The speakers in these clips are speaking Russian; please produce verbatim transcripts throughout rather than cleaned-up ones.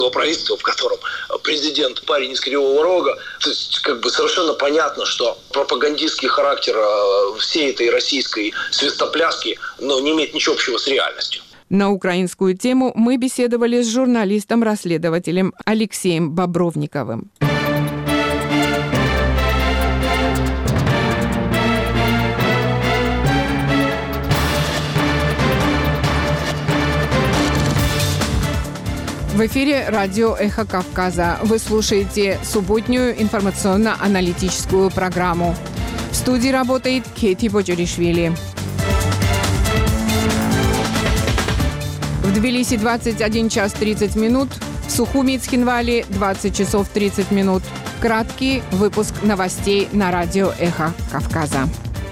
правительство, в котором президент парень из Кривого Рога. То есть, как бы совершенно понятно, что пропагандистский характер всей этой российской свистопляски, ну, не имеет ничего общего с реальностью. На украинскую тему мы беседовали с журналистом-расследователем Алексеем Бобровниковым. В эфире радио «Эхо Кавказа». Вы слушаете субботнюю информационно-аналитическую программу. В студии работает Кейти Боджоришвили. В Тбилиси двадцать один час тридцать минут, в Сухуми и Цхинвале двадцать часов тридцать минут. Краткий выпуск новостей на радио «Эхо Кавказа».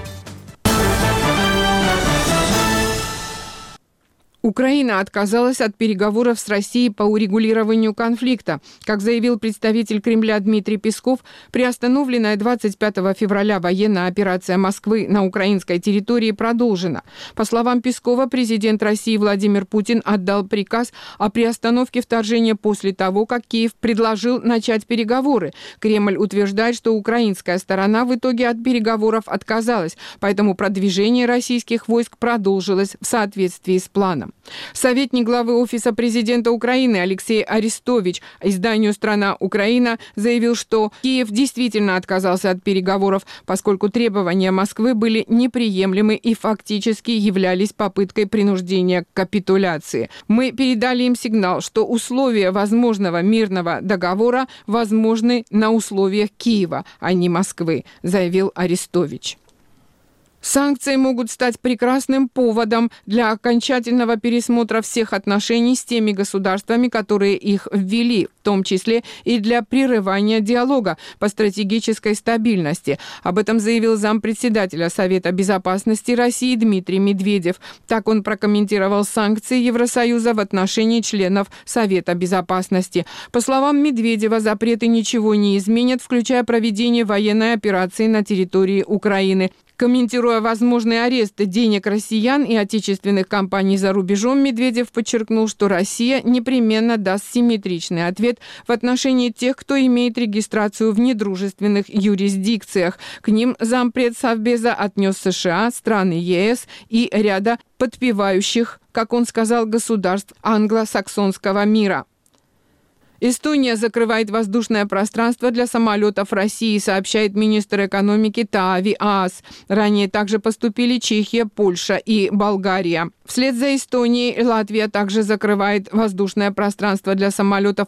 Украина отказалась от переговоров с Россией по урегулированию конфликта. Как заявил представитель Кремля Дмитрий Песков, приостановленная двадцать пятого февраля военная операция Москвы на украинской территории продолжена. По словам Пескова, президент России Владимир Путин отдал приказ о приостановке вторжения после того, как Киев предложил начать переговоры. Кремль утверждает, что украинская сторона в итоге от переговоров отказалась, поэтому продвижение российских войск продолжилось в соответствии с планом. Советник главы Офиса президента Украины Алексей Арестович изданию «Страна Украина» заявил, что Киев действительно отказался от переговоров, поскольку требования Москвы были неприемлемы и фактически являлись попыткой принуждения к капитуляции. Мы передали им сигнал, что условия возможного мирного договора возможны на условиях Киева, а не Москвы, заявил Арестович. Санкции могут стать прекрасным поводом для окончательного пересмотра всех отношений с теми государствами, которые их ввели, в том числе и для прерывания диалога по стратегической стабильности. Об этом заявил зампредседателя Совета безопасности России Дмитрий Медведев. Так он прокомментировал санкции Евросоюза в отношении членов Совета безопасности. По словам Медведева, запреты ничего не изменят, включая проведение военной операции на территории Украины. Комментируя возможный арест денег россиян и отечественных компаний за рубежом, Медведев подчеркнул, что Россия непременно даст симметричный ответ в отношении тех, кто имеет регистрацию в недружественных юрисдикциях. К ним зампред Совбеза отнес США, страны ЕС и ряда подпевающих, как он сказал, государств англосаксонского мира. Эстония закрывает воздушное пространство для самолетов России, сообщает министр экономики Таави Аас. Ранее также поступили Чехия, Польша и Болгария. Вслед за Эстонией Латвия также закрывает воздушное пространство для самолетов